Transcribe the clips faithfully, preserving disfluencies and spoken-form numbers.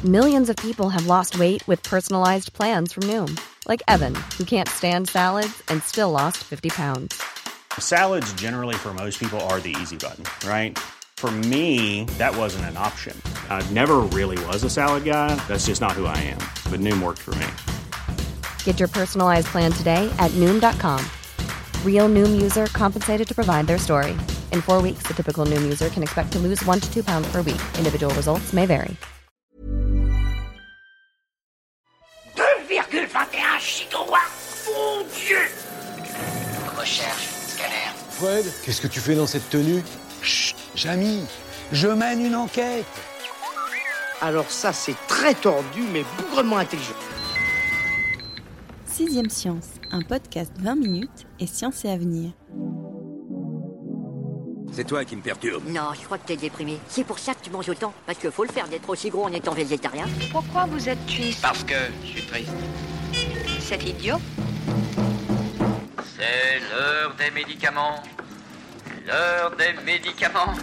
Millions of people have lost weight with personalized plans from Noom. Like Evan, who can't stand salads and still lost fifty pounds. Salads generally for most people are the easy button, right? For me, that wasn't an option. I never really was a salad guy. That's just not who I am. But Noom worked for me. Get your personalized plan today at Noom dot com. Real Noom user compensated to provide their story. In four weeks, the typical Noom user can expect to lose one to two pounds per week. Individual results may vary. deux virgule vingt et un gigawatts. Mon Dieu! Recherche, scanner. Fred, qu'est-ce que tu fais dans cette tenue? Chut, Jamy, je mène une enquête. Alors ça, c'est très tordu, mais bougrement intelligent. Sixième Science, un podcast vingt minutes et science et avenir. C'est toi qui me perturbe. Non, je crois que t'es déprimé. C'est pour ça que tu manges autant. Parce qu'il faut le faire d'être aussi gros en étant végétarien. Pourquoi vous êtes triste? Parce que je suis triste. C'est idiot. C'est l'heure des médicaments. L'heure des médicaments.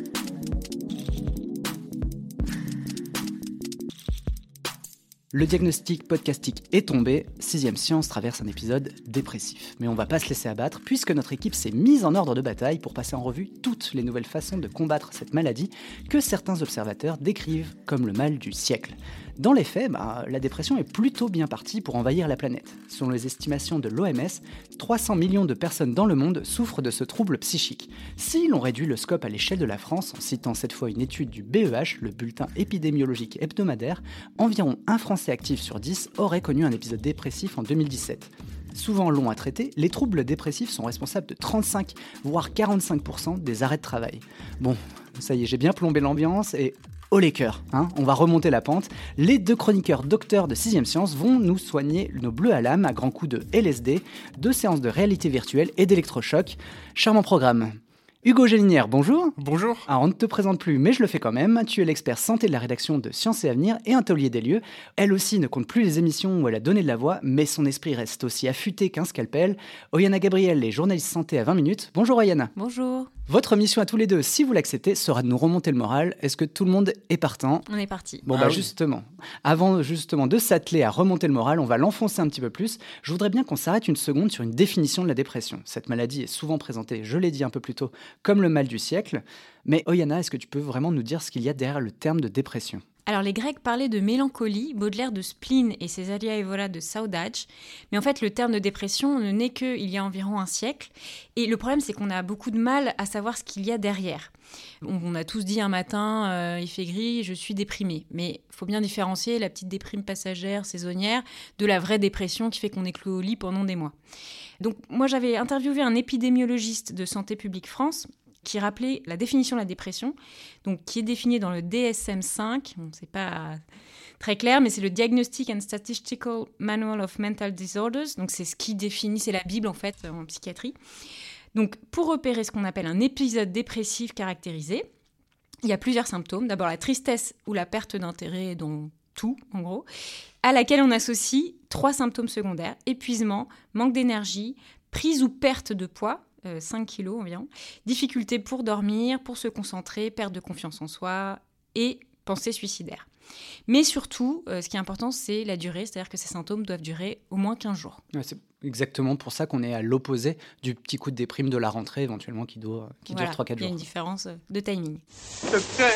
Le diagnostic podcastique est tombé, Sixième Science traverse un épisode dépressif. Mais on va pas se laisser abattre puisque notre équipe s'est mise en ordre de bataille pour passer en revue toutes les nouvelles façons de combattre cette maladie que certains observateurs décrivent comme le mal du siècle. Dans les faits, bah, la dépression est plutôt bien partie pour envahir la planète. Selon les estimations de l'O M S, trois cents millions de personnes dans le monde souffrent de ce trouble psychique. Si l'on réduit le scope à l'échelle de la France, en citant cette fois une étude du B E H, le bulletin épidémiologique hebdomadaire, environ un Français actif sur dix aurait connu un épisode dépressif en deux mille dix-sept. Souvent longs à traiter, les troubles dépressifs sont responsables de trente-cinq voire quarante-cinq pour cent des arrêts de travail. Bon, ça y est, j'ai bien plombé l'ambiance et haut les cœurs, hein, on va remonter la pente. Les deux chroniqueurs docteurs de Sixième Science vont nous soigner nos bleus à l'âme à grands coups de L S D, de séances de réalité virtuelle et d'électrochoc. Charmant programme. Hugo Gélinière, bonjour. Bonjour. Alors, on ne te présente plus, mais je le fais quand même. Tu es l'expert santé de la rédaction de Sciences et Avenir et un taulier des lieux. Elle aussi ne compte plus les émissions où elle a donné de la voix, mais son esprit reste aussi affûté qu'un scalpel. Oyana Gabriel est journaliste santé à vingt minutes. Bonjour Oyana. Bonjour. Votre mission à tous les deux, si vous l'acceptez, sera de nous remonter le moral. Est-ce que tout le monde est partant ? On est parti. Bon, ah bah oui. justement, avant justement de s'atteler à remonter le moral, on va l'enfoncer un petit peu plus. Je voudrais bien qu'on s'arrête une seconde sur une définition de la dépression. Cette maladie est souvent présentée, je l'ai dit un peu plus tôt, comme le mal du siècle. Mais Oyana, est-ce que tu peux vraiment nous dire ce qu'il y a derrière le terme de dépression ? Alors les Grecs parlaient de mélancolie, Baudelaire de spleen et Césalia Evora de saudade. Mais en fait, le terme de dépression ne naît qu'il y a environ un siècle. Et le problème, c'est qu'on a beaucoup de mal à savoir ce qu'il y a derrière. On, on a tous dit un matin, euh, il fait gris, je suis déprimé. Mais il faut bien différencier la petite déprime passagère, saisonnière, de la vraie dépression qui fait qu'on est cloué au lit pendant des mois. Donc moi, j'avais interviewé un épidémiologiste de Santé publique France qui rappelait la définition de la dépression, donc qui est définie dans le D S M cinq. Bon, c'est pas très clair, mais c'est le Diagnostic and Statistical Manual of Mental Disorders. Donc c'est ce qui définit, c'est la Bible en fait en psychiatrie. Donc pour repérer ce qu'on appelle un épisode dépressif caractérisé, il y a plusieurs symptômes. D'abord la tristesse ou la perte d'intérêt dans tout, en gros, à laquelle on associe trois symptômes secondaires: épuisement, manque d'énergie, prise ou perte de poids, euh, cinq kilos environ, difficulté pour dormir, pour se concentrer, perte de confiance en soi et pensée suicidaire. Mais surtout, euh, ce qui est important, c'est la durée, c'est-à-dire que ces symptômes doivent durer au moins quinze jours. Ouais, c'est exactement pour ça qu'on est à l'opposé du petit coup de déprime de la rentrée, éventuellement, qui, doit, qui voilà, dure trois quatre jours. Il y a une différence de timing. Docteur,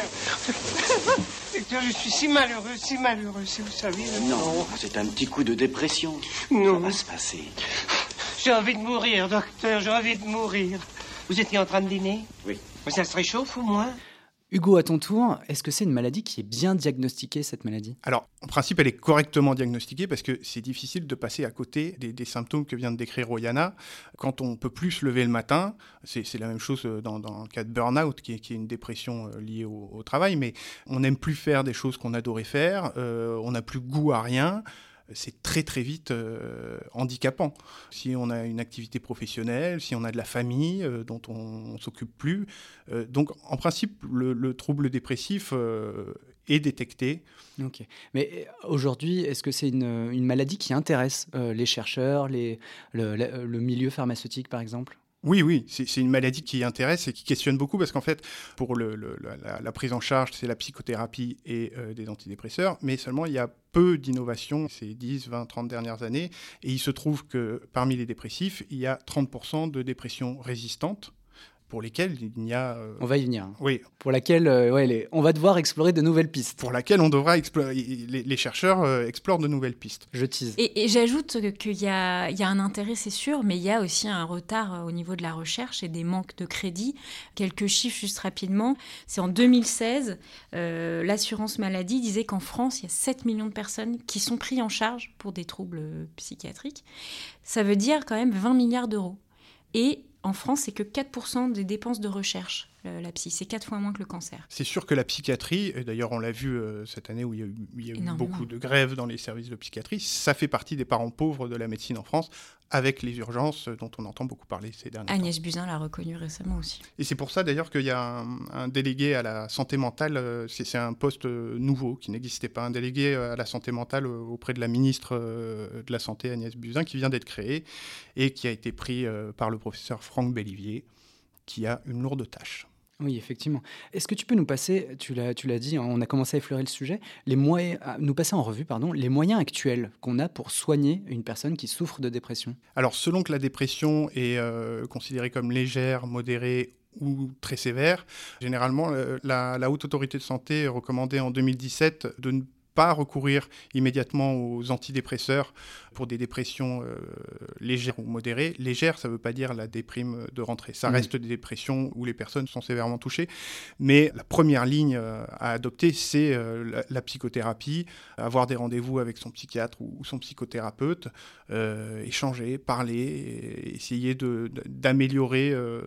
docteur, je suis si malheureux, si malheureux, si vous saviez. Non, c'est un petit coup de dépression. Non. Ça va se passer. J'ai envie de mourir, docteur, j'ai envie de mourir. Vous étiez en train de dîner? Oui. Mais ça se réchauffe au moins? Hugo, à ton tour, est-ce que c'est une maladie qui est bien diagnostiquée, cette maladie ? Alors, en principe, elle est correctement diagnostiquée parce que c'est difficile de passer à côté des, des symptômes que vient de décrire Oyana. Quand on ne peut plus se lever le matin, c'est, c'est la même chose dans, dans le cas de burn-out, qui est, qui est une dépression euh, liée au, au travail, mais on n'aime plus faire des choses qu'on adorait faire, euh, on n'a plus goût à rien. C'est très très vite euh, handicapant. Si on a une activité professionnelle, si on a de la famille euh, dont on ne s'occupe plus. Euh, donc en principe, le, le trouble dépressif euh, est détecté. Ok. Mais aujourd'hui, est-ce que c'est une, une maladie qui intéresse euh, les chercheurs, les, le, le, le milieu pharmaceutique par exemple ? Oui, oui, c'est, c'est une maladie qui intéresse et qui questionne beaucoup parce qu'en fait, pour le, le, la, la prise en charge, c'est la psychothérapie et euh, des antidépresseurs, mais seulement il y a peu d'innovations ces dix, vingt, trente dernières années. Et il se trouve que parmi les dépressifs, il y a trente pour cent de dépression résistante, pour lesquelles il n'y a... Euh... On va y venir. Oui. Pour laquelle, euh, ouais, les... on va devoir explorer de nouvelles pistes. Pour laquelle on devra explorer... Les, les chercheurs euh, explorent de nouvelles pistes. Je tease. Et, et j'ajoute qu'il y a, il y a un intérêt, c'est sûr, mais il y a aussi un retard au niveau de la recherche et des manques de crédit. Quelques chiffres juste rapidement. C'est en deux mille seize, euh, l'assurance maladie disait qu'en France, il y a sept millions de personnes qui sont prises en charge pour des troubles psychiatriques. Ça veut dire quand même vingt milliards d'euros. Et en France, c'est que quatre pour cent des dépenses de recherche, la psy. C'est quatre fois moins que le cancer. C'est sûr que la psychiatrie, et d'ailleurs on l'a vu euh, cette année où il y a eu, il y a eu beaucoup de grèves dans les services de psychiatrie, ça fait partie des parents pauvres de la médecine en France, avec les urgences dont on entend beaucoup parler ces derniers temps. Agnès Buzyn l'a reconnu récemment aussi. Et c'est pour ça d'ailleurs qu'il y a un, un délégué à la santé mentale, euh, c'est, c'est un poste euh, nouveau qui n'existait pas, un délégué à la santé mentale euh, auprès de la ministre euh, de la Santé, Agnès Buzyn, qui vient d'être créé et qui a été pris euh, par le professeur Franck Bellivier, qui a une lourde tâche. Oui, effectivement. Est-ce que tu peux nous passer, tu l'as, tu l'as dit, hein, on a commencé à effleurer le sujet, les moyens, nous passer en revue pardon, les moyens actuels qu'on a pour soigner une personne qui souffre de dépression ? Alors, selon que la dépression est euh, considérée comme légère, modérée ou très sévère, généralement, euh, la, la Haute Autorité de Santé recommandait en deux mille dix-sept de ne pas recourir immédiatement aux antidépresseurs pour des dépressions euh, légères ou modérées. Légère, ça ne veut pas dire la déprime de rentrée. Ça mmh. reste des dépressions où les personnes sont sévèrement touchées. Mais la première ligne euh, à adopter, c'est euh, la, la psychothérapie, avoir des rendez-vous avec son psychiatre ou, ou son psychothérapeute, euh, échanger, parler, essayer de, de, d'améliorer euh,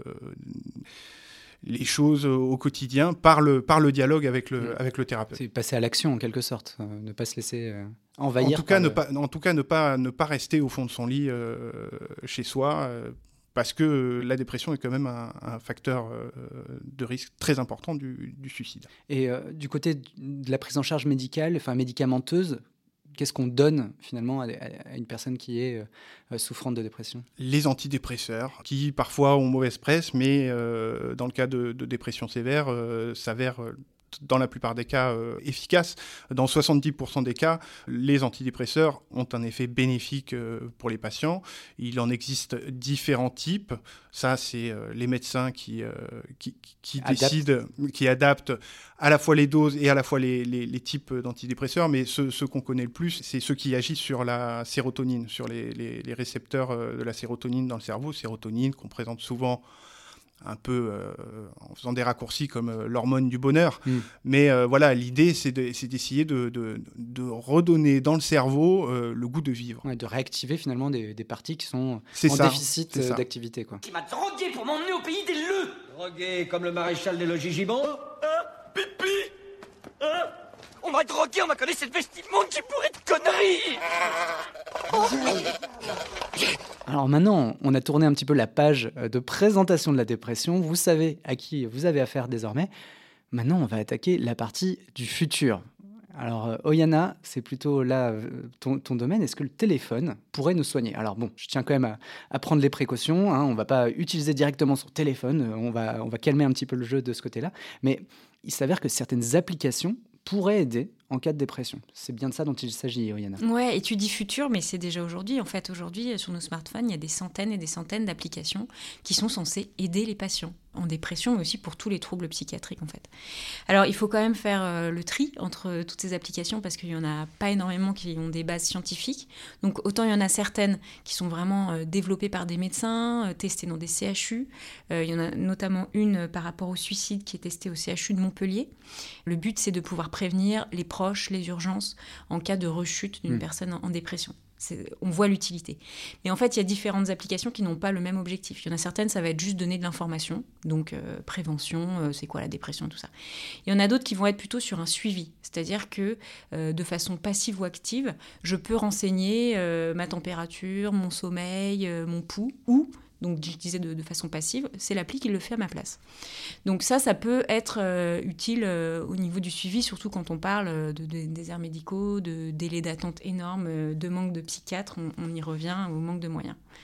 les choses au quotidien par le, par le dialogue avec le, mmh. avec le thérapeute. C'est passer à l'action en quelque sorte, euh, ne pas se laisser euh, envahir. En tout cas, ne le... pas, en tout cas ne, pas, ne pas rester au fond de son lit euh, chez soi, euh, parce que la dépression est quand même un, un facteur euh, de risque très important du, du suicide. Et euh, du côté de la prise en charge médicale, enfin médicamenteuse, qu'est-ce qu'on donne finalement à, à une personne qui est euh, souffrante de dépression ? Les antidépresseurs, qui parfois ont mauvaise presse, mais euh, dans le cas de, de dépression sévère, euh, s'avèrent euh, dans la plupart des cas euh, efficaces. Dans soixante-dix pour cent des cas, les antidépresseurs ont un effet bénéfique euh, pour les patients. Il en existe différents types. Ça, c'est euh, les médecins qui, euh, qui, qui décident, qui adaptent à la fois les doses et à la fois les, les, les types d'antidépresseurs. Mais ceux, ceux qu'on connaît le plus, c'est ceux qui agissent sur la sérotonine, sur les, les, les récepteurs de la sérotonine dans le cerveau. Sérotonine qu'on présente souvent un peu euh, en faisant des raccourcis comme euh, l'hormone du bonheur. Mm. Mais euh, voilà, l'idée, c'est, de, c'est d'essayer de, de, de redonner dans le cerveau euh, le goût de vivre. Ouais, de réactiver finalement des, des parties qui sont c'est en ça, déficit euh, d'activité. Quoi. Qui m'a drogué pour m'emmener au pays des leux. Drogué comme le maréchal des logis Gibbon. Hein ? Pipi ? Hein ? On m'a drogué, on m'a collé cette vestimenta qui pourrait de conneries. Alors maintenant, on a tourné un petit peu la page de présentation de la dépression. Vous savez à qui vous avez affaire désormais. Maintenant, on va attaquer la partie du futur. Alors, euh, Oyana, c'est plutôt là euh, ton, ton domaine. Est-ce que le téléphone pourrait nous soigner ? Alors bon, je tiens quand même à, à prendre les précautions. Hein. On ne va pas utiliser directement son téléphone. On va, on va calmer un petit peu le jeu de ce côté-là. Mais il s'avère que certaines applications pourraient aider en cas de dépression. C'est bien de ça dont il s'agit, Oriana. Ouais, et tu dis futur, mais c'est déjà aujourd'hui. En fait, aujourd'hui, sur nos smartphones, il y a des centaines et des centaines d'applications qui sont censées aider les patients en dépression, mais aussi pour tous les troubles psychiatriques, en fait. Alors, il faut quand même faire euh, le tri entre toutes ces applications, parce qu'il n'y en a pas énormément qui ont des bases scientifiques. Donc, autant il y en a certaines qui sont vraiment euh, développées par des médecins, euh, testées dans des C H U. Euh, il y en a notamment une euh, par rapport au suicide qui est testée au C H U de Montpellier. Le but, c'est de pouvoir prévenir les proches, les urgences, en cas de rechute d'une mmh. personne en, en dépression. C'est, on voit l'utilité. Mais en fait, il y a différentes applications qui n'ont pas le même objectif. Il y en a certaines, ça va être juste donner de l'information, donc euh, prévention, euh, c'est quoi la dépression, tout ça. Il y en a d'autres qui vont être plutôt sur un suivi, c'est-à-dire que euh, de façon passive ou active, je peux renseigner euh, ma température, mon sommeil, euh, mon pouls, ou donc je disais de, de façon passive, c'est l'appli qui le fait à ma place. Donc ça, ça peut être euh, utile euh, au niveau du suivi, surtout quand on parle de, de déserts médicaux, de délais d'attente énormes, de manque de psychiatres, on, on y revient, au manque de moyens.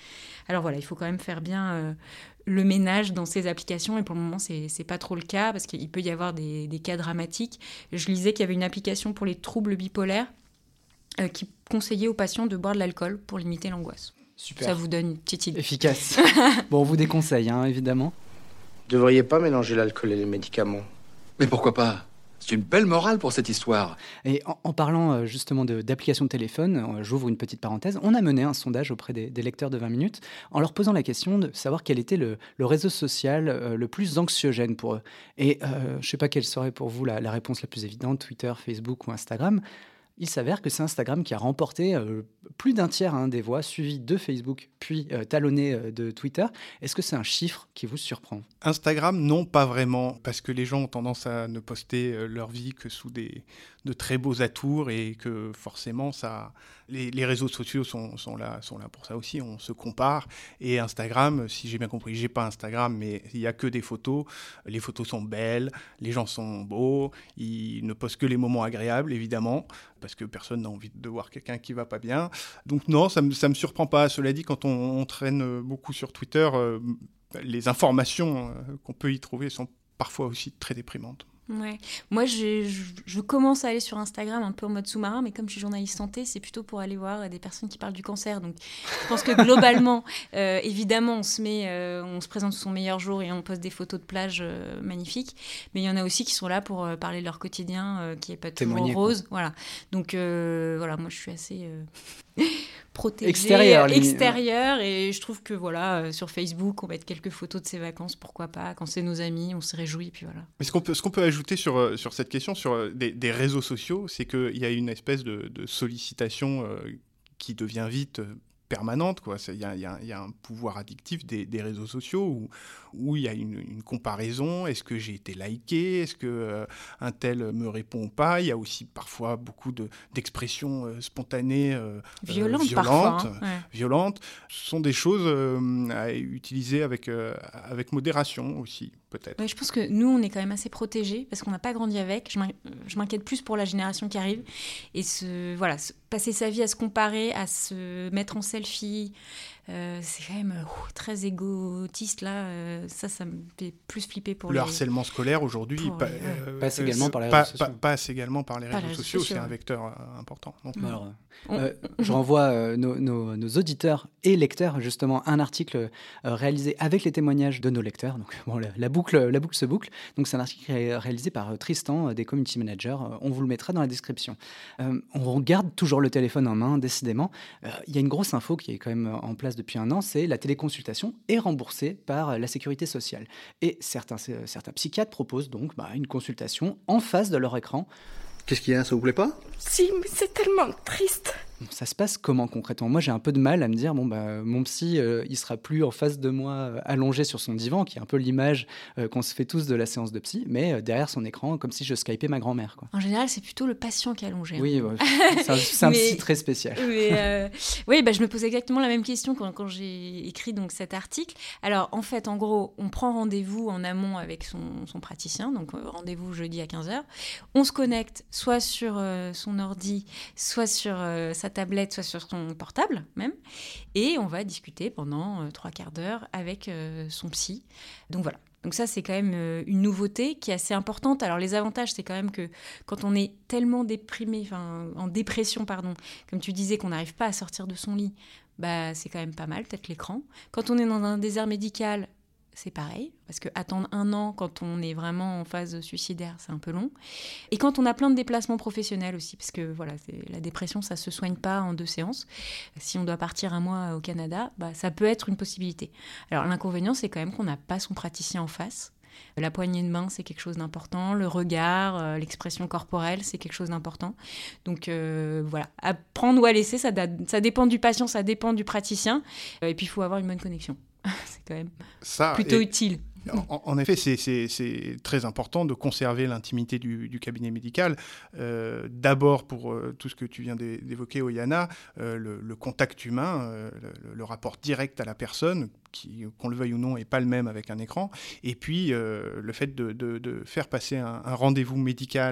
Alors voilà, il faut quand même faire bien euh, le ménage dans ces applications, et pour le moment, c'est, c'est pas trop le cas, parce qu'il peut y avoir des, des cas dramatiques. Je lisais qu'il y avait une application pour les troubles bipolaires euh, qui conseillait aux patients de boire de l'alcool pour limiter l'angoisse. Super. Ça vous donne une petite idée. Efficace. Bon, on vous déconseille, hein, évidemment. Vous devriez pas mélanger l'alcool et les médicaments. Mais pourquoi pas ? C'est une belle morale pour cette histoire. Et en, en parlant euh, justement de, d'applications de téléphone, euh, j'ouvre une petite parenthèse, on a mené un sondage auprès des, des lecteurs de vingt minutes en leur posant la question de savoir quel était le, le réseau social euh, le plus anxiogène pour eux. Et euh, je ne sais pas quelle serait pour vous la, la réponse la plus évidente, Twitter, Facebook ou Instagram. Il s'avère que c'est Instagram qui a remporté euh, plus d'un tiers hein, des voix, suivi de Facebook, puis euh, talonné euh, de Twitter. Est-ce que c'est un chiffre qui vous surprend ? Instagram, non, pas vraiment, parce que les gens ont tendance à ne poster euh, leur vie que sous des, de très beaux atours, et que forcément, ça, les, les réseaux sociaux sont, sont, là, sont là pour ça aussi, on se compare. Et Instagram, si j'ai bien compris, j'ai pas Instagram, mais il n'y a que des photos. Les photos sont belles, les gens sont beaux, ils ne postent que les moments agréables, évidemment, parce que personne n'a envie de voir quelqu'un qui va pas bien. Donc non, ça me, ça me surprend pas. Cela dit, quand on, on traîne beaucoup sur Twitter, euh, les informations euh, qu'on peut y trouver sont parfois aussi très déprimantes. Ouais. Moi, je, je, je commence à aller sur Instagram un peu en mode sous-marin, mais comme je suis journaliste santé, c'est plutôt pour aller voir des personnes qui parlent du cancer. Donc, je pense que globalement, euh, évidemment, on se met, euh, on se présente sous son meilleur jour et on poste des photos de plage euh, magnifiques. Mais il y en a aussi qui sont là pour euh, parler de leur quotidien, euh, qui n'est pas toujours Témoigner, rose. Voilà. Donc, euh, voilà, moi, je suis assez euh, protégée, extérieur, extérieure, et je trouve que voilà, euh, sur Facebook, on va mettre quelques photos de ses vacances, pourquoi pas. Quand c'est nos amis, on se réjouit, puis voilà. Mais ce qu'on peut, ce qu'on peut ajouter sur, sur cette question, sur des, des réseaux sociaux, c'est qu'il y a une espèce de, de sollicitation euh, qui devient vite euh, permanente, quoi. Il y a, y a, y a un pouvoir addictif des, des réseaux sociaux où, où il y a une, une comparaison. Est-ce que j'ai été liké ? Est-ce que euh, un tel me répond ou pas ? Il y a aussi parfois beaucoup de, d'expressions euh, spontanées euh, violentes, euh, violentes, parfois, hein. Ouais. violentes. Ce sont des choses euh, à utiliser avec, euh, avec modération aussi, peut-être. Ouais, je pense que nous, on est quand même assez protégés parce qu'on n'a pas grandi avec. Je, m'in... je m'inquiète plus pour la génération qui arrive. Et ce, voilà, se... passer sa vie à se comparer, à se mettre en selfie, euh, c'est quand même euh, très égotiste, là. Euh, ça, ça me fait plus flipper pour le les... Le harcèlement scolaire, aujourd'hui, pour... pa- euh, passe également euh, par les pas, réseaux sociaux. Pas, passe également par les réseaux, réseaux sociaux, sociaux, c'est ouais. un vecteur euh, important. Donc, mmh. Alors, euh, je renvoie euh, nos, nos, nos auditeurs et lecteurs, justement, à un article euh, réalisé avec les témoignages de nos lecteurs. Donc, bon, la, la, boucle, la boucle se boucle. Donc, c'est un article ré- réalisé par euh, Tristan, euh, des community managers. Euh, on vous le mettra dans la description. Euh, on garde toujours le téléphone en main, décidément. Il euh, y a une grosse info qui est quand même en place depuis un an, c'est la téléconsultation est remboursée par la sécurité sociale. Et certains, certains psychiatres proposent donc bah, une consultation en face de leur écran. Qu'est-ce qu'il y a ? Ça vous plaît pas ? Si, mais c'est tellement triste. Ça se passe comment concrètement ? Moi, j'ai un peu de mal à me dire, bon, bah, mon psy, euh, il sera plus en face de moi, euh, allongé sur son divan, qui est un peu l'image euh, qu'on se fait tous de la séance de psy, mais euh, derrière son écran, comme si je skypais ma grand-mère, quoi. En général, c'est plutôt le patient qui est allongé. Hein. Oui, ouais, c'est un, c'est un mais, psy très spécial. Mais, euh, oui, bah, je me pose exactement la même question quand, quand j'ai écrit donc, cet article. Alors, en fait, en gros, on prend rendez-vous en amont avec son, son praticien, donc euh, rendez-vous jeudi à quinze heures. On se connecte soit sur euh, son ordi, soit sur euh, sa tablette, soit sur son portable même, et on va discuter pendant euh, trois quarts d'heure avec euh, son psy. Donc voilà. Donc ça, c'est quand même euh, une nouveauté qui est assez importante. Alors les avantages, c'est quand même que quand on est tellement déprimé, enfin en dépression, pardon, comme tu disais, qu'on n'arrive pas à sortir de son lit, bah c'est quand même pas mal, peut-être l'écran. Quand on est dans un désert médical, c'est pareil, parce que attendre un an quand on est vraiment en phase suicidaire, c'est un peu long. Et quand on a plein de déplacements professionnels aussi, parce que voilà, c'est, la dépression, ça ne se soigne pas en deux séances. Si on doit partir un mois au Canada, bah, ça peut être une possibilité. Alors l'inconvénient, c'est quand même qu'on n'a pas son praticien en face. La poignée de main, c'est quelque chose d'important. Le regard, euh, l'expression corporelle, c'est quelque chose d'important. Donc euh, voilà, à prendre ou à laisser, ça, da- ça dépend du patient, ça dépend du praticien. Euh, et puis, il faut avoir une bonne connexion. C'est quand même ça, plutôt utile. En, en effet, c'est, c'est, c'est très important de conserver l'intimité du, du cabinet médical. Euh, d'abord, pour euh, tout ce que tu viens d'évoquer, Oyana, euh, le, le contact humain, euh, le, le rapport direct à la personne, qui, qu'on le veuille ou non, n'est pas le même avec un écran. Et puis, euh, le fait de, de, de faire passer un, un rendez-vous médical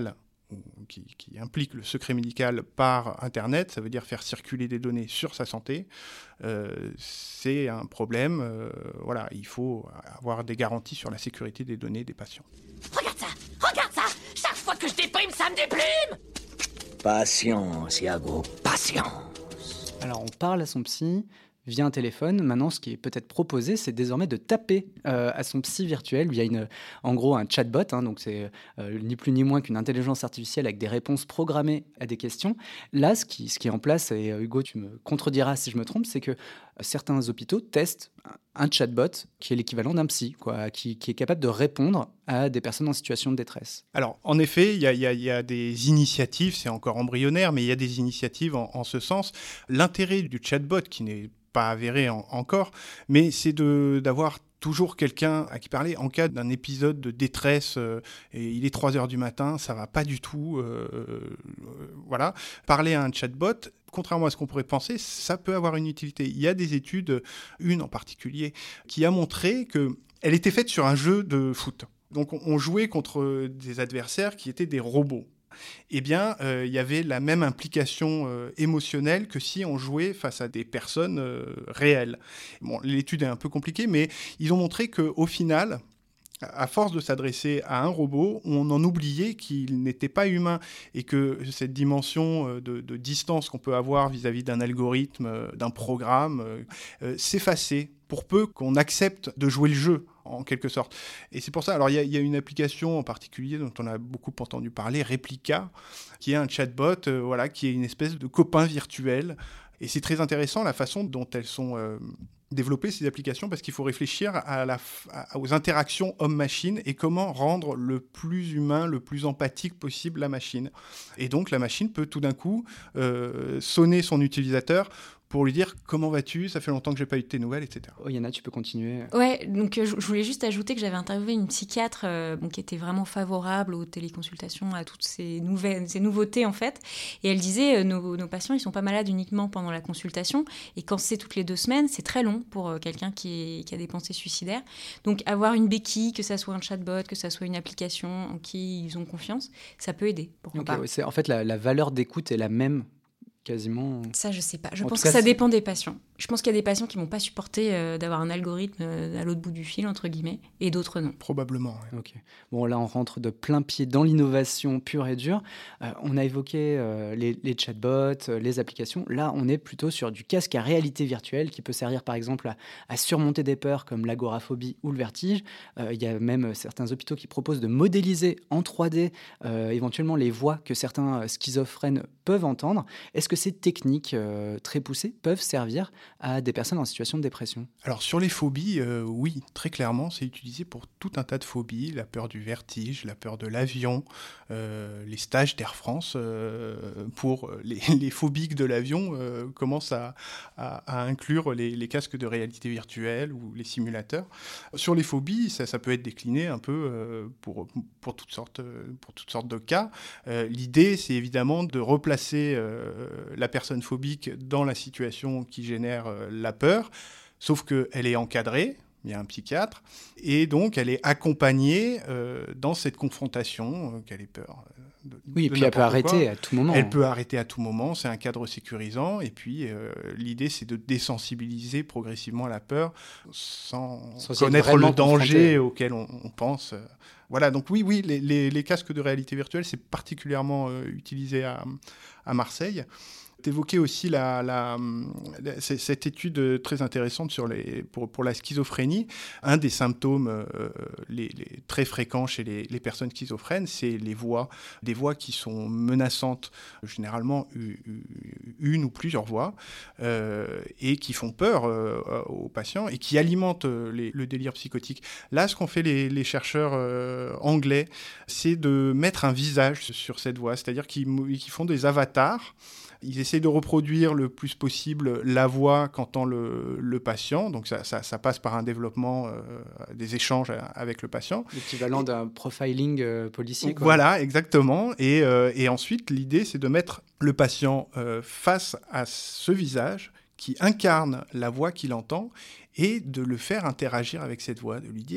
qui, qui implique le secret médical par Internet, ça veut dire faire circuler des données sur sa santé, euh, c'est un problème. Euh, voilà, il faut avoir des garanties sur la sécurité des données des patients. Regarde ça, regarde ça. Chaque fois que je déprime, ça me déprime. Patience, Iago, patience. Alors, on parle à son psy via un téléphone. Maintenant, ce qui est peut-être proposé, c'est désormais de taper euh, à son psy virtuel via une, en gros un chatbot. Hein, donc, c'est euh, ni plus ni moins qu'une intelligence artificielle avec des réponses programmées à des questions. Là, ce qui, ce qui est en place, et euh, Hugo, tu me contrediras si je me trompe, c'est que euh, certains hôpitaux testent un chatbot qui est l'équivalent d'un psy, quoi, qui, qui est capable de répondre à des personnes en situation de détresse. Alors, en effet, il y, y, y a des initiatives, c'est encore embryonnaire, mais il y a des initiatives en, en ce sens. L'intérêt du chatbot, qui n'est pas avéré en, encore, mais c'est de, d'avoir toujours quelqu'un à qui parler en cas d'un épisode de détresse euh, et il est trois heures du matin, ça va pas du tout. Euh, euh, voilà. Parler à un chatbot, contrairement à ce qu'on pourrait penser, ça peut avoir une utilité. Il y a des études, une en particulier, qui a montré qu'elle était faite sur un jeu de foot. Donc on jouait contre des adversaires qui étaient des robots. Eh bien, euh, il y avait la même implication euh, émotionnelle que si on jouait face à des personnes euh, réelles. Bon, l'étude est un peu compliquée, mais ils ont montré qu'au final, à force de s'adresser à un robot, on en oubliait qu'il n'était pas humain et que cette dimension de, de distance qu'on peut avoir vis-à-vis d'un algorithme, d'un programme, euh, s'effaçait pour peu qu'on accepte de jouer le jeu, en quelque sorte. Et c'est pour ça, alors il y, y a une application en particulier dont on a beaucoup entendu parler, Replica, qui est un chatbot, euh, voilà, qui est une espèce de copain virtuel. Et c'est très intéressant la façon dont elles sont euh, développées, ces applications, parce qu'il faut réfléchir à la, à, aux interactions homme-machine et comment rendre le plus humain, le plus empathique possible la machine. Et donc la machine peut tout d'un coup euh, sonner son utilisateur pour lui dire « Comment vas-tu ? Ça fait longtemps que je n'ai pas eu de tes nouvelles, et cetera » Oh, Yana, tu peux continuer. Ouais, donc euh, je voulais juste ajouter que j'avais interviewé une psychiatre euh, bon, qui était vraiment favorable aux téléconsultations, à toutes ces, nouvelles, ces nouveautés en fait. Et elle disait euh, nos, nos patients, ils ne sont pas malades uniquement pendant la consultation. Et quand c'est toutes les deux semaines, c'est très long pour euh, quelqu'un qui, est, qui a des pensées suicidaires. Donc avoir une béquille, que ça soit un chatbot, que ça soit une application en qui ils ont confiance, ça peut aider. Pourquoi okay, pas. Ouais, c'est, en fait, la, la valeur d'écoute est la même quasiment. Ça, je sais pas. Je en pense cas, que ça c'est... dépend des patients. Je pense qu'il y a des patients qui vont pas supporter euh, d'avoir un algorithme euh, à l'autre bout du fil, entre guillemets, et d'autres non. Probablement, oui. Ok. Bon, là, on rentre de plein pied dans l'innovation pure et dure. Euh, on a évoqué euh, les, les chatbots, euh, les applications. Là, on est plutôt sur du casque à réalité virtuelle qui peut servir, par exemple, à, à surmonter des peurs comme l'agoraphobie ou le vertige. Euh, il y a même certains hôpitaux qui proposent de modéliser en trois D euh, éventuellement les voix que certains schizophrènes peuvent entendre. Est-ce que ces techniques euh, très poussées peuvent servir à des personnes en situation de dépression ? Alors sur les phobies, euh, oui, très clairement, c'est utilisé pour tout un tas de phobies, la peur du vertige, la peur de l'avion, euh, les stages d'Air France euh, pour les, les phobiques de l'avion euh, commencent à, à, à inclure les, les casques de réalité virtuelle ou les simulateurs. Sur les phobies, ça, ça peut être décliné un peu euh, pour, pour, toutes sortes, pour toutes sortes de cas. Euh, l'idée, c'est évidemment de replacer euh, la personne phobique dans la situation qui génère euh, la peur, sauf qu'elle est encadrée, il y a un psychiatre, et donc elle est accompagnée euh, dans cette confrontation, euh, qu'elle ait peur. De, oui, et de puis elle peut arrêter quoi. à tout moment. Elle peut arrêter à tout moment, c'est un cadre sécurisant, et puis euh, l'idée c'est de désensibiliser progressivement à la peur, sans, sans connaître le danger confronté. Auquel on, on pense. Voilà, donc oui, oui, les, les, les casques de réalité virtuelle, c'est particulièrement euh, utilisé à, à Marseille. T'évoquais aussi la, la, la, cette étude très intéressante sur les, pour, pour la schizophrénie. Un des symptômes euh, les, les, très fréquents chez les, les personnes schizophrènes, c'est les voix, des voix qui sont menaçantes, généralement une ou plusieurs voix, euh, et qui font peur euh, aux patients et qui alimentent les, le délire psychotique. Là, ce qu'ont fait les, les chercheurs euh, anglais, c'est de mettre un visage sur cette voix, c'est-à-dire qu'ils, qu'ils font des avatars. Ils essayent de reproduire le plus possible la voix qu'entend le, le patient. Donc, ça, ça, ça passe par un développement, euh, des échanges avec le patient. L'équivalent et... d'un profiling euh, policier, quoi. Voilà, exactement. Et, euh, et ensuite, l'idée, c'est de mettre le patient euh, face à ce visage qui incarne la voix qu'il entend et de le faire interagir avec cette voix, de lui dire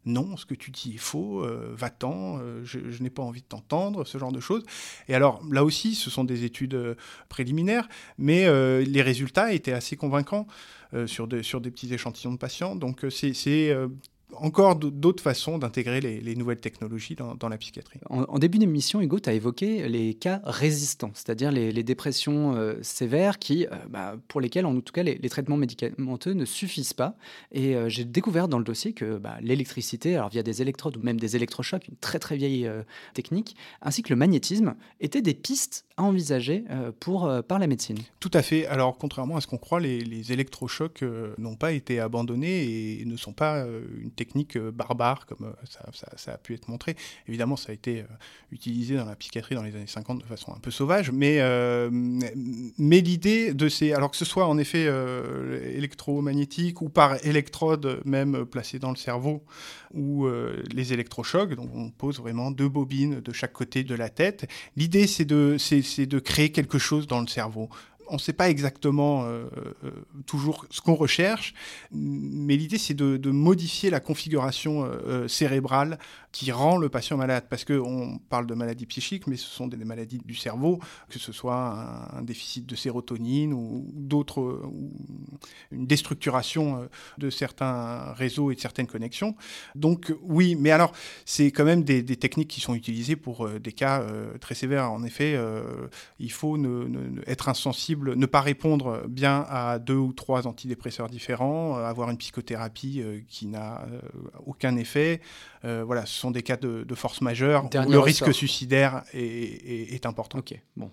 non, ce que tu dis est faux, euh, va-t'en, euh, je, je n'ai pas envie de t'entendre, ce genre de choses. Et alors, là aussi, ce sont des études euh, préliminaires, mais euh, les résultats étaient assez convaincants euh, sur, de, sur des petits échantillons de patients. Donc, euh, c'est... c'est euh, encore d'autres façons d'intégrer les, les nouvelles technologies dans, dans la psychiatrie. En, en début d'émission, Hugo, tu as évoqué les cas résistants, c'est-à-dire les, les dépressions euh, sévères qui, euh, bah, pour lesquelles, en tout cas, les, les traitements médicamenteux ne suffisent pas. Et euh, j'ai découvert dans le dossier que bah, l'électricité, alors via des électrodes ou même des électrochocs, une très très vieille euh, technique, ainsi que le magnétisme, étaient des pistes à envisager euh, pour, euh, par la médecine. Tout à fait. Alors, contrairement à ce qu'on croit, les, les électrochocs euh, n'ont pas été abandonnés et ne sont pas euh, une technique euh, barbare comme euh, ça, ça, ça a pu être montré. Évidemment, ça a été euh, utilisé dans la psychiatrie dans les années cinquante de façon un peu sauvage, mais, euh, mais l'idée de ces... Alors que ce soit en effet euh, électromagnétique ou par électrode même placée dans le cerveau, ou euh, les électrochocs, donc on pose vraiment deux bobines de chaque côté de la tête. L'idée, c'est de, c'est, c'est de créer quelque chose dans le cerveau. On ne sait pas exactement euh, euh, toujours ce qu'on recherche, mais l'idée, c'est de, de modifier la configuration euh, cérébrale qui rend le patient malade. Parce qu'on parle de maladies psychiques, mais ce sont des, des maladies du cerveau, que ce soit un, un déficit de sérotonine ou d'autres, ou une déstructuration de certains réseaux et de certaines connexions. Donc oui, mais alors, c'est quand même des, des techniques qui sont utilisées pour euh, des cas euh, très sévères. En effet, euh, il faut ne, ne, être insensible, ne pas répondre bien à deux ou trois antidépresseurs différents, euh, avoir une psychothérapie euh, qui n'a euh, aucun effet. Euh, voilà, ce sont des cas de, de force majeure où le risque ressort. suicidaire est, est, est important. Ok, bon.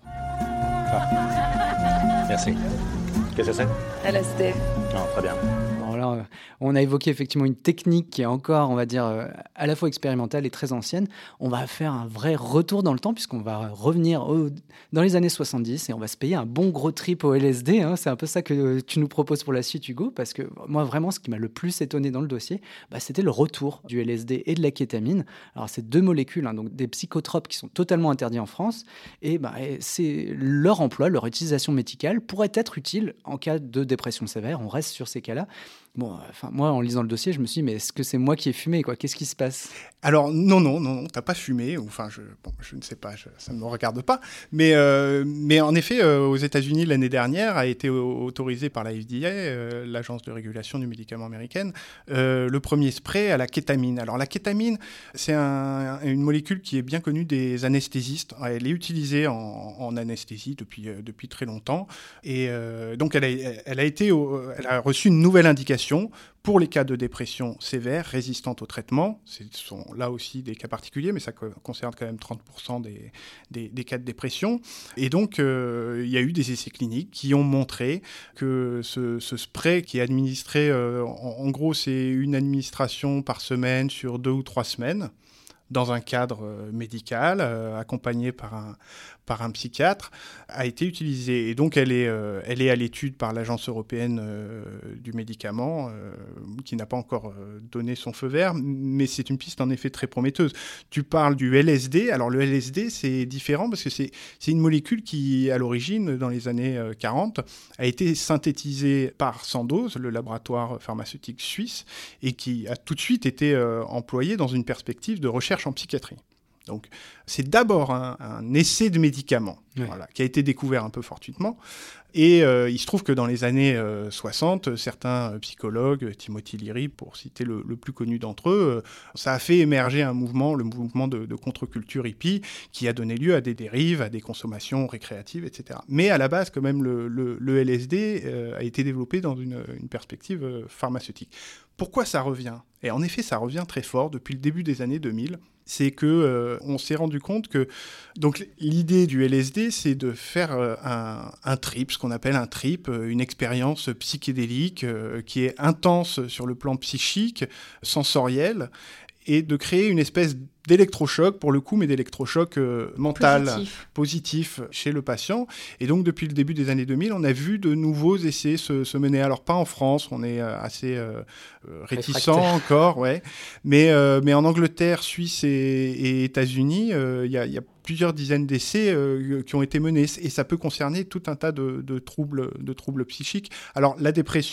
Ah. Merci. Qu'est-ce que c'est ? L S D. Non, très bien. Bon, là, on a évoqué effectivement une technique qui est encore, on va dire, à la fois expérimentale et très ancienne. On va faire un vrai retour dans le temps puisqu'on va revenir au, dans les années soixante-dix et on va se payer un bon gros trip au L S D. Hein. C'est un peu ça que tu nous proposes pour la suite, Hugo, parce que moi, vraiment, ce qui m'a le plus étonné dans le dossier, bah, c'était le retour du L S D et de la kétamine. Alors, c'est deux molécules, hein, donc des psychotropes qui sont totalement interdits en France. Et bah, c'est leur emploi, leur utilisation médicale pourrait être utile en cas de dépression sévère. On reste sur ces cas-là. Bon, enfin, moi, en lisant le dossier, je me suis dit, mais est-ce que c'est moi qui ai fumé, quoi ? Qu'est-ce qui se passe ? Alors, non, non, non, non, t'as pas fumé. Enfin, je, bon, je ne sais pas, je, ça ne me regarde pas. Mais, euh, mais en effet, euh, aux États-Unis, l'année dernière, a été autorisé par la F D A, euh, l'Agence de régulation du médicament américaine, euh, le premier spray à la kétamine. Alors, la kétamine, c'est un, une molécule qui est bien connue des anesthésistes. Elle est utilisée en, en anesthésie depuis, euh, depuis très longtemps. Et euh, donc, elle a, elle, a été, euh, elle a reçu une nouvelle indication pour les cas de dépression sévère, résistante au traitement. Ce sont là aussi des cas particuliers, mais ça concerne quand même trente pour cent des, des, des cas de dépression. Et donc, euh, il y a eu des essais cliniques qui ont montré que ce, ce spray qui est administré, euh, en, en gros, c'est une administration par semaine sur deux ou trois semaines, dans un cadre euh, médical, euh, accompagné par un, par un psychiatre, a été utilisée. Et donc, elle est, euh, elle est à l'étude par l'Agence européenne euh, du médicament, euh, qui n'a pas encore euh, donné son feu vert, mais c'est une piste en effet très prometteuse. Tu parles du L S D. Alors, le L S D, c'est différent parce que c'est, c'est une molécule qui, à l'origine, dans les années euh, quarante, a été synthétisée par Sandoz, le laboratoire pharmaceutique suisse, et qui a tout de suite été euh, employée dans une perspective de recherche en psychiatrie. Donc, c'est d'abord un, un essai de médicament, ouais. voilà, qui a été découvert un peu fortuitement. Et euh, il se trouve que dans les années euh, soixante, certains psychologues, Timothy Leary, pour citer le, le plus connu d'entre eux, euh, ça a fait émerger un mouvement, le mouvement de, de contre-culture hippie, qui a donné lieu à des dérives, à des consommations récréatives, et cetera. Mais à la base, quand même, le, le, le L S D euh, a été développé dans une, une perspective euh, pharmaceutique. Pourquoi ça revient ? Et en effet, ça revient très fort depuis le début des années deux mille. C'est que euh, on s'est rendu compte que donc l'idée du L S D, c'est de faire euh, un, un trip, ce qu'on appelle un trip, euh, une expérience psychédélique euh, qui est intense sur le plan psychique, sensoriel, et de créer une espèce d'électrochoc, pour le coup, mais d'électrochoc euh, mental, positif. positif chez le patient. Et donc, depuis le début des années deux mille, on a vu de nouveaux essais se, se mener. Alors, pas en France, on est euh, assez euh, réticent encore, ouais. Mais, euh, mais en Angleterre, Suisse et, et États-Unis, il euh, y, y a plusieurs dizaines d'essais euh, qui ont été menés. Et ça peut concerner tout un tas de, de, troubles, de troubles psychiques. Alors, la dépression,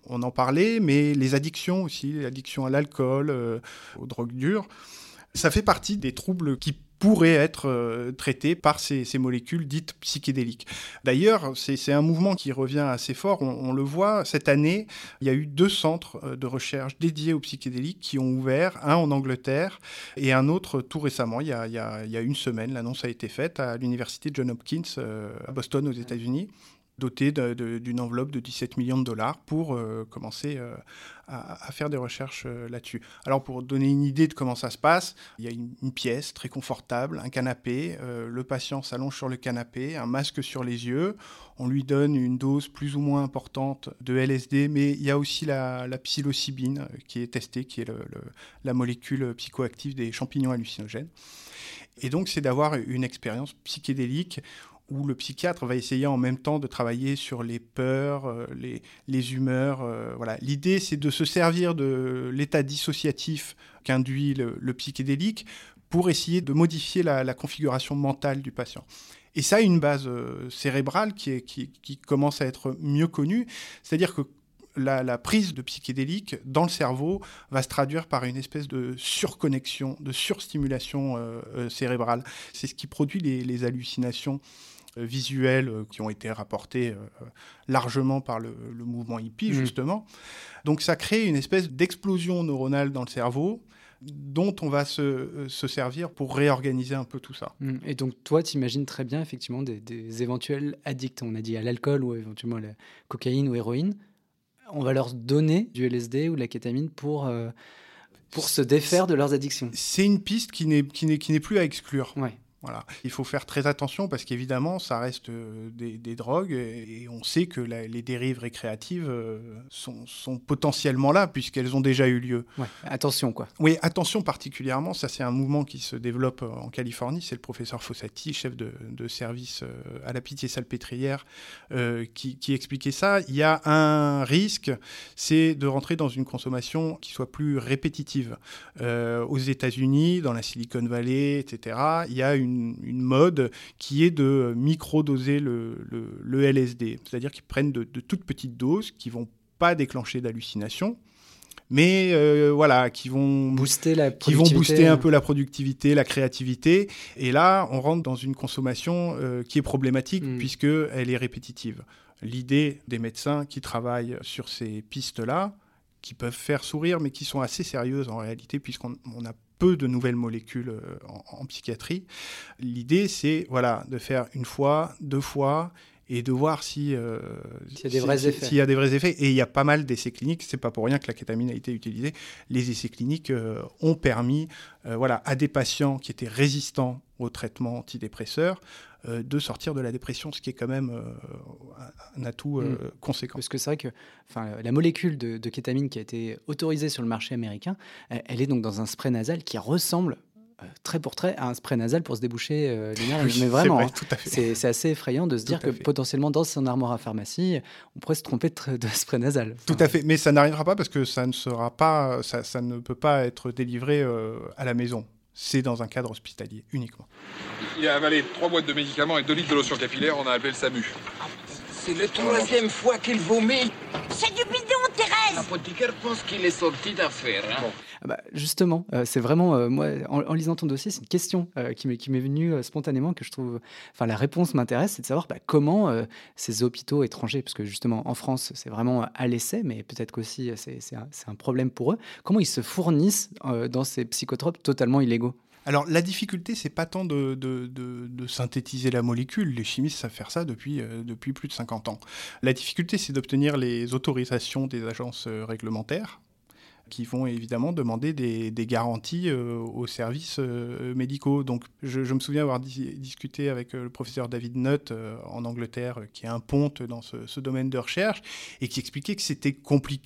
On en parlait, mais les addictions aussi, l'addiction à l'alcool, euh, aux drogues dures, ça fait partie des troubles qui pourraient être euh, traités par ces, ces molécules dites psychédéliques. D'ailleurs, c'est, c'est un mouvement qui revient assez fort. On, on le voit, cette année, il y a eu deux centres de recherche dédiés aux psychédéliques qui ont ouvert, un en Angleterre et un autre tout récemment, il y a, il y a, il y a une semaine. L'annonce a été faite à l'université Johns Hopkins euh, à Boston, aux États-Unis, doté de, de, d'une enveloppe de dix-sept millions de dollars pour euh, commencer euh, à, à faire des recherches euh, là-dessus. Alors, pour donner une idée de comment ça se passe, il y a une, une pièce très confortable, un canapé, euh, le patient s'allonge sur le canapé, un masque sur les yeux, on lui donne une dose plus ou moins importante de L S D, mais il y a aussi la, la psilocybine euh, qui est testée, qui est le, le, la molécule psychoactive des champignons hallucinogènes. Et donc, c'est d'avoir une expérience psychédélique où le psychiatre va essayer en même temps de travailler sur les peurs, euh, les, les humeurs. Euh, voilà. L'idée, c'est de se servir de l'état dissociatif qu'induit le, le psychédélique pour essayer de modifier la, la configuration mentale du patient. Et ça a une base euh, cérébrale qui, est, qui, qui commence à être mieux connue, c'est-à-dire que La, la prise de psychédélique dans le cerveau va se traduire par une espèce de surconnexion, de surstimulation euh, euh, cérébrale. C'est ce qui produit les, les hallucinations euh, visuelles euh, qui ont été rapportées euh, largement par le, le mouvement hippie, mmh. justement. Donc ça crée une espèce d'explosion neuronale dans le cerveau dont on va se, euh, se servir pour réorganiser un peu tout ça. Et donc, toi, tu imagines très bien, effectivement, des, des éventuels addicts, on a dit à l'alcool ou éventuellement à la cocaïne ou héroïne. On va leur donner du L S D ou de la kétamine pour, euh, pour se défaire de leurs addictions. C'est une piste qui n'est, qui n'est, qui n'est plus à exclure. Ouais. Voilà. Il faut faire très attention parce qu'évidemment, ça reste euh, des, des drogues et, et on sait que la, les dérives récréatives euh, sont, sont potentiellement là puisqu'elles ont déjà eu lieu. Ouais. Attention, quoi. Oui, attention particulièrement. Ça, c'est un mouvement qui se développe en Californie. C'est le professeur Fossati, chef de, de service euh, à la Pitié-Salpêtrière, euh, qui, qui expliquait ça. Il y a un risque, c'est de rentrer dans une consommation qui soit plus répétitive. Euh, aux États-Unis, dans la Silicon Valley, et cetera, il y a une Une, une mode qui est de micro-doser le, le, le L S D. C'est-à-dire qu'ils prennent de, de toutes petites doses qui ne vont pas déclencher d'hallucinations, mais euh, voilà, qui vont booster, la qui vont booster un peu la productivité, la créativité. Et là, on rentre dans une consommation euh, qui est problématique mmh. puisqu'elle est répétitive. L'idée des médecins qui travaillent sur ces pistes-là, qui peuvent faire sourire, mais qui sont assez sérieuses en réalité, puisqu'on on a peu de nouvelles molécules euh, en, en psychiatrie. L'idée, c'est voilà, de faire une fois, deux fois, et de voir si, euh, s'il y a des vrais si, effets. S'il y a des vrais effets. Et il y a pas mal d'essais cliniques. C'est pas pour rien que la kétamine a été utilisée. Les essais cliniques euh, ont permis euh, voilà, à des patients qui étaient résistants aux traitements antidépresseurs euh, de sortir de la dépression, ce qui est quand même euh, un atout euh, mmh. conséquent. Parce que c'est vrai que la molécule de, de kétamine qui a été autorisée sur le marché américain, elle, elle est donc dans un spray nasal qui ressemble euh, trait pour trait à un spray nasal pour se déboucher euh, les nerfs. Oui, mais vraiment, c'est, vrai, hein, tout à fait. c'est, c'est assez effrayant de se tout dire que fait. potentiellement dans son armoire à pharmacie, on pourrait se tromper de, de spray nasal. Tout à fait, mais ça n'arrivera pas parce que ça ne sera pas, ça, ça ne peut pas être délivré euh, à la maison. C'est dans un cadre hospitalier uniquement. Il a avalé trois boîtes de médicaments et deux litres de lotion capillaire, on a appelé le SAMU. C'est la troisième fois qu'il vomit. C'est du bidon, Thérèse. L'apothicaire pense qu'il est sorti d'affaire. Hein. Bon. Ah bah justement, euh, c'est vraiment, euh, moi, en, en lisant ton dossier, c'est une question euh, qui, m'est, qui m'est venue euh, spontanément, que je trouve, enfin la réponse m'intéresse, c'est de savoir bah, comment euh, ces hôpitaux étrangers, parce que justement en France, c'est vraiment à l'essai, mais peut-être qu'aussi c'est, c'est, un, c'est un problème pour eux, comment ils se fournissent euh, dans ces psychotropes totalement illégaux ? Alors, la difficulté, c'est pas tant de, de, de, de synthétiser la molécule. Les chimistes savent faire ça depuis, euh, depuis plus de cinquante ans. La difficulté, c'est d'obtenir les autorisations des agences euh, réglementaires qui vont évidemment demander des, des garanties euh, aux services euh, médicaux. Donc, je, je me souviens avoir di- discuté avec euh, le professeur David Nutt euh, en Angleterre, euh, qui est un ponte dans ce, ce domaine de recherche, et qui expliquait que c'était compliqué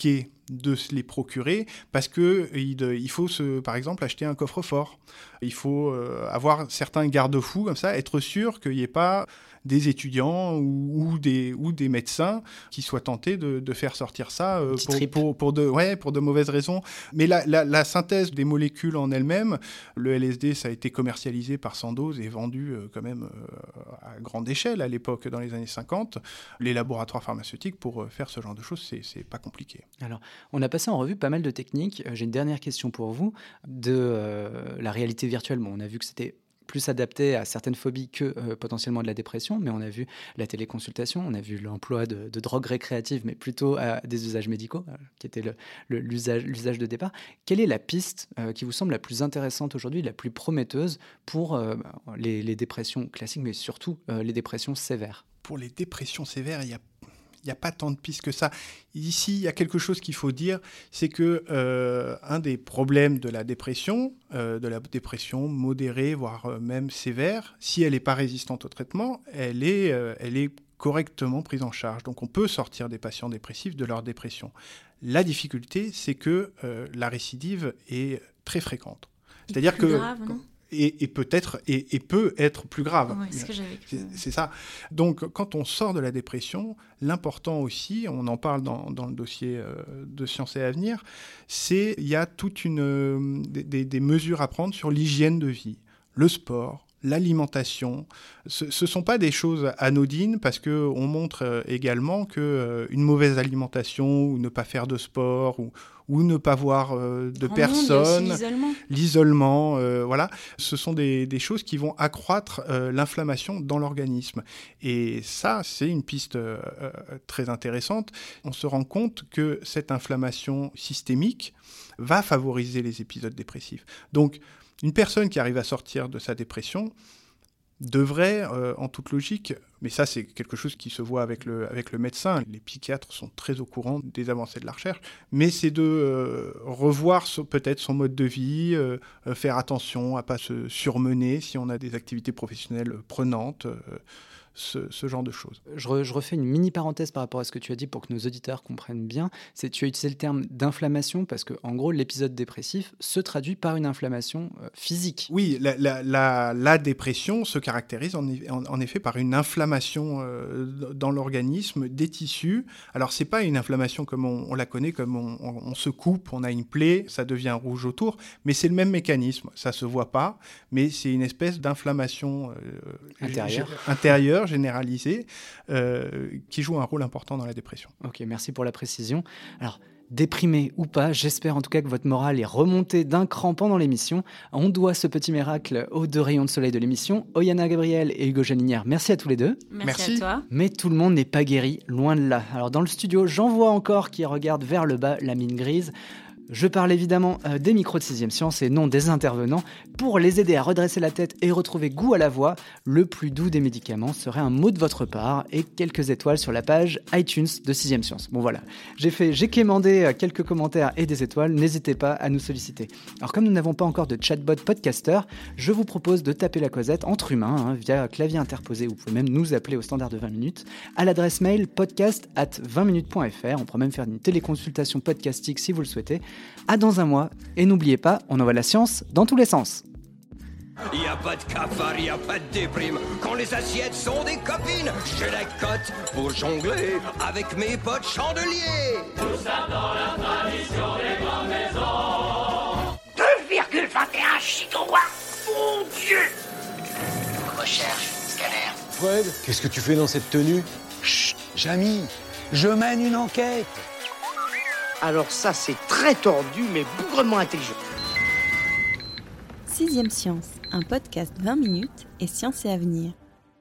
de se les procurer parce que il, il faut, se, par exemple, acheter un coffre-fort. Il faut euh, avoir certains garde-fous comme ça, être sûr qu'il n'y ait pas des étudiants ou, ou, des, ou des médecins qui soient tentés de, de faire sortir ça euh, pour, pour, pour, de, ouais, pour de mauvaises raisons. Mais la, la, la synthèse des molécules en elles-mêmes, le L S D, ça a été commercialisé par Sandoz et vendu euh, quand même euh, à grande échelle à l'époque, dans les années cinquante. Les laboratoires pharmaceutiques, pour euh, faire ce genre de choses, c'est, c'est pas compliqué. Alors, on a passé en revue pas mal de techniques. J'ai une dernière question pour vous. De euh, la réalité virtuelle, bon, on a vu que c'était plus adapté à certaines phobies que euh, potentiellement de la dépression, mais on a vu la téléconsultation, on a vu l'emploi de, de drogues récréatives, mais plutôt à des usages médicaux, euh, qui était le, le, l'usage, l'usage de départ. Quelle est la piste euh, qui vous semble la plus intéressante aujourd'hui, la plus prometteuse pour euh, les, les dépressions classiques, mais surtout euh, les dépressions sévères ? Pour les dépressions sévères, il y a Il n'y a pas tant de pistes que ça. Ici, il y a quelque chose qu'il faut dire, c'est que euh, un des problèmes de la dépression, euh, de la dépression modérée, voire euh, même sévère, si elle n'est pas résistante au traitement, elle est, euh, elle est correctement prise en charge. Donc on peut sortir des patients dépressifs de leur dépression. La difficulté, c'est que euh, la récidive est très fréquente. Et C'est-à-dire plus que... grave, non ? Et, et peut-être et, et peut être plus grave. Ouais, c'est ce que j'avais cru. C'est, c'est ça. Donc, quand on sort de la dépression, l'important aussi, on en parle dans, dans le dossier euh, de Sciences et Avenir, c'est il y a toute une euh, des, des mesures à prendre sur l'hygiène de vie, le sport, l'alimentation. Ce ne sont pas des choses anodines parce qu'on montre euh, également qu'une euh, mauvaise alimentation ou ne pas faire de sport ou, ou ne pas voir euh, de Grand personnes, monde, l'isolement, l'isolement euh, voilà, ce sont des, des choses qui vont accroître euh, l'inflammation dans l'organisme. Et ça, c'est une piste euh, très intéressante. On se rend compte que cette inflammation systémique va favoriser les épisodes dépressifs. Donc, une personne qui arrive à sortir de sa dépression devrait, euh, en toute logique, mais ça c'est quelque chose qui se voit avec le, avec le médecin, les psychiatres sont très au courant des avancées de la recherche, mais c'est de euh, revoir so, peut-être son mode de vie, euh, euh, faire attention à ne pas se surmener si on a des activités professionnelles prenantes, euh, Ce, ce genre de choses. Je, re, je refais une mini parenthèse par rapport à ce que tu as dit pour que nos auditeurs comprennent bien. C'est, tu as utilisé le terme d'inflammation parce que, en gros, l'épisode dépressif se traduit par une inflammation euh, physique. Oui, la, la, la, la dépression se caractérise en, en, en effet par une inflammation euh, dans l'organisme des tissus. Alors, c'est pas une inflammation comme on, on la connaît, comme on, on, on se coupe, on a une plaie, ça devient rouge autour, mais c'est le même mécanisme. Ça se voit pas, mais c'est une espèce d'inflammation euh, intérieure. G- intérieure généralisée euh, qui joue un rôle important dans la dépression. Ok, merci pour la précision. Alors, déprimé ou pas, j'espère en tout cas que votre morale est remontée d'un cran pendant l'émission. On doit ce petit miracle aux deux rayons de soleil de l'émission, Oyana Gabriel et Hugo Jalinière. Merci à tous les deux. Merci, merci à toi. Mais tout le monde n'est pas guéri, loin de là. Alors dans le studio, j'en vois encore qui regardent vers le bas la mine grise. Je parle évidemment euh, des micros de sixième Science et non des intervenants. Pour les aider à redresser la tête et retrouver goût à la voix, le plus doux des médicaments serait un mot de votre part et quelques étoiles sur la page iTunes de sixième Science. Bon voilà, j'ai fait, j'ai quémandé quelques commentaires et des étoiles, n'hésitez pas à nous solliciter. Alors comme nous n'avons pas encore de chatbot podcaster, je vous propose de taper la causette entre humains hein, via clavier interposé. Vous pouvez même nous appeler au standard de vingt minutes à l'adresse mail podcast arobase vingt minutes point f r. On pourra même faire une téléconsultation podcastique si vous le souhaitez. À dans un mois, et n'oubliez pas, on envoie la science dans tous les sens. Y a pas de cafard, y a pas de déprime. Quand les assiettes sont des copines, j'ai la cote pour jongler avec mes potes chandeliers. Tout ça dans la tradition des grandes maisons. deux virgule vingt et un gigawatts. Mon Dieu. Recherche, scanner. Fred, qu'est-ce que tu fais dans cette tenue? Chut, Jamy, je mène une enquête. Alors ça, c'est très tordu, mais bougrement intelligent. Sixième Science, un podcast vingt minutes et Sciences et Avenir.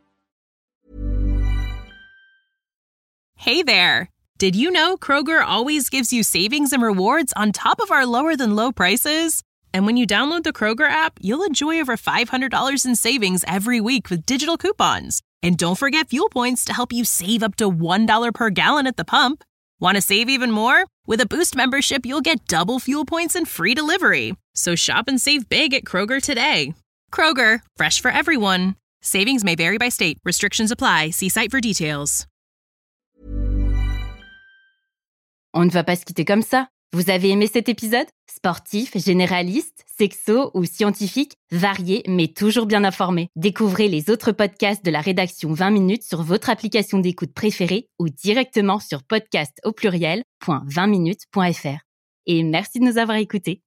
Hey there! Did you know Kroger always gives you savings and rewards on top of our lower-than-low prices? And when you download the Kroger app, you'll enjoy over five hundred dollars in savings every week with digital coupons. And don't forget fuel points to help you save up to one dollar per gallon at the pump. Want to save even more? With a Boost membership, you'll get double fuel points and free delivery. So shop and save big at Kroger today. Kroger, fresh for everyone. Savings may vary by state. Restrictions apply. See site for details. On ne va pas se quitter comme ça. Vous avez aimé cet épisode ? Sportif, généraliste, sexo ou scientifique, varié mais toujours bien informé. Découvrez les autres podcasts de la rédaction vingt minutes sur votre application d'écoute préférée ou directement sur podcast au pluriel point vingt minutes point f r. Et merci de nous avoir écoutés.